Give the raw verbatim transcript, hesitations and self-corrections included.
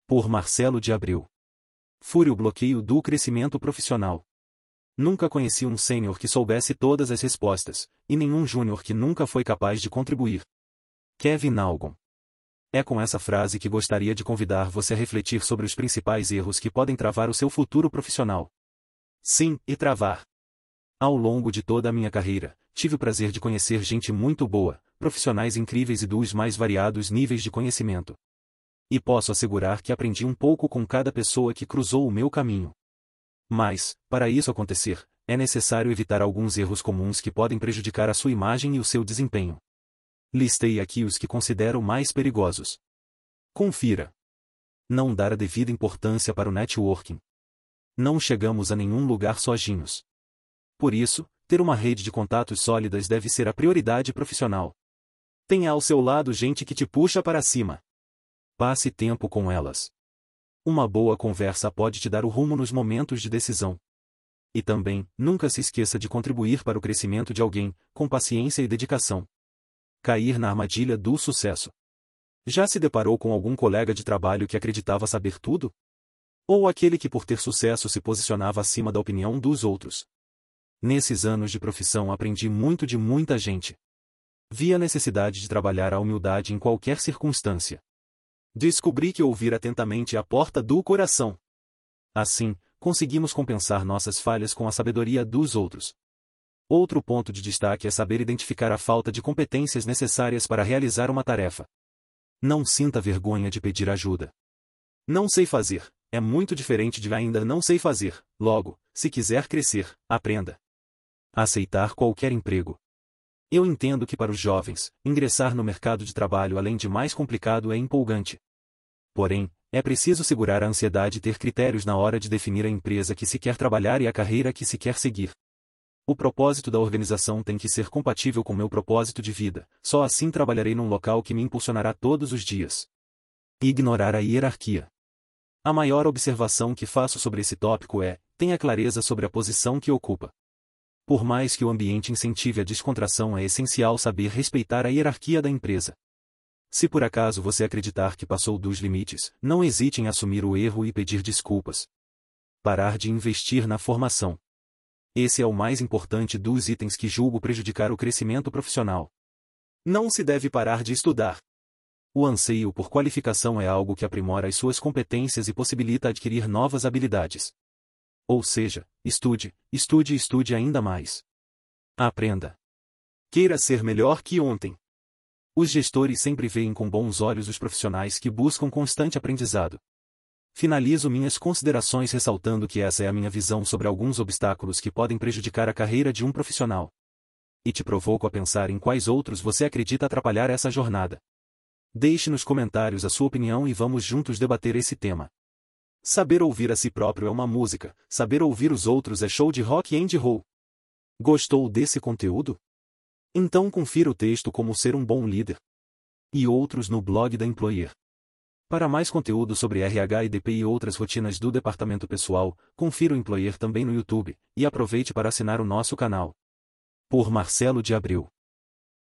Por Marcelo de Abreu. Fure o bloqueio do crescimento profissional. Nunca conheci um sênior que soubesse todas as respostas, e nenhum júnior que nunca foi capaz de contribuir. Kevin Nalgon. É com essa frase que gostaria de convidar você a refletir sobre os principais erros que podem travar o seu futuro profissional. Sim, e travar. Ao longo de toda a minha carreira, tive o prazer de conhecer gente muito boa, profissionais incríveis e dos mais variados níveis de conhecimento. E posso assegurar que aprendi um pouco com cada pessoa que cruzou o meu caminho. Mas, para isso acontecer, é necessário evitar alguns erros comuns que podem prejudicar a sua imagem e o seu desempenho. Listei aqui os que considero mais perigosos. Confira. Não dar a devida importância para o networking. Não chegamos a nenhum lugar sozinhos. Por isso, ter uma rede de contatos sólidas deve ser a prioridade profissional. Tenha ao seu lado gente que te puxa para cima. Passe tempo com elas. Uma boa conversa pode te dar o rumo nos momentos de decisão. E também, nunca se esqueça de contribuir para o crescimento de alguém, com paciência e dedicação. Cair na armadilha do sucesso. Já se deparou com algum colega de trabalho que acreditava saber tudo? Ou aquele que por ter sucesso se posicionava acima da opinião dos outros? Nesses anos de profissão aprendi muito de muita gente. Vi a necessidade de trabalhar a humildade em qualquer circunstância. Descobri que ouvir atentamente é a porta do coração. Assim, conseguimos compensar nossas falhas com a sabedoria dos outros. Outro ponto de destaque é saber identificar a falta de competências necessárias para realizar uma tarefa. Não sinta vergonha de pedir ajuda. Não sei fazer, é muito diferente de ainda não sei fazer. Logo, se quiser crescer, aprenda. Aceitar qualquer emprego. Eu entendo que para os jovens, ingressar no mercado de trabalho além de mais complicado é empolgante. Porém, é preciso segurar a ansiedade e ter critérios na hora de definir a empresa que se quer trabalhar e a carreira que se quer seguir. O propósito da organização tem que ser compatível com meu propósito de vida, só assim trabalharei num local que me impulsionará todos os dias. Ignorar a hierarquia. A maior observação que faço sobre esse tópico é: tenha clareza sobre a posição que ocupa. Por mais que o ambiente incentive a descontração, é essencial saber respeitar a hierarquia da empresa. Se por acaso você acreditar que passou dos limites, não hesite em assumir o erro e pedir desculpas. Parar de investir na formação. Esse é o mais importante dos itens que julgo prejudicar o crescimento profissional. Não se deve parar de estudar. O anseio por qualificação é algo que aprimora as suas competências e possibilita adquirir novas habilidades. Ou seja, estude, estude e estude ainda mais. Aprenda. Queira ser melhor que ontem. Os gestores sempre veem com bons olhos os profissionais que buscam constante aprendizado. Finalizo minhas considerações ressaltando que essa é a minha visão sobre alguns obstáculos que podem prejudicar a carreira de um profissional. E te provoco a pensar em quais outros você acredita atrapalhar essa jornada. Deixe nos comentários a sua opinião e vamos juntos debater esse tema. Saber ouvir a si próprio é uma música, saber ouvir os outros é show de rock and roll. Gostou desse conteúdo? Então confira o texto Como Ser um Bom Líder e outros no blog da Employer. Para mais conteúdo sobre R H e D P e outras rotinas do departamento pessoal, confira o Employer também no YouTube, e aproveite para assinar o nosso canal. Por Marcelo de Abreu.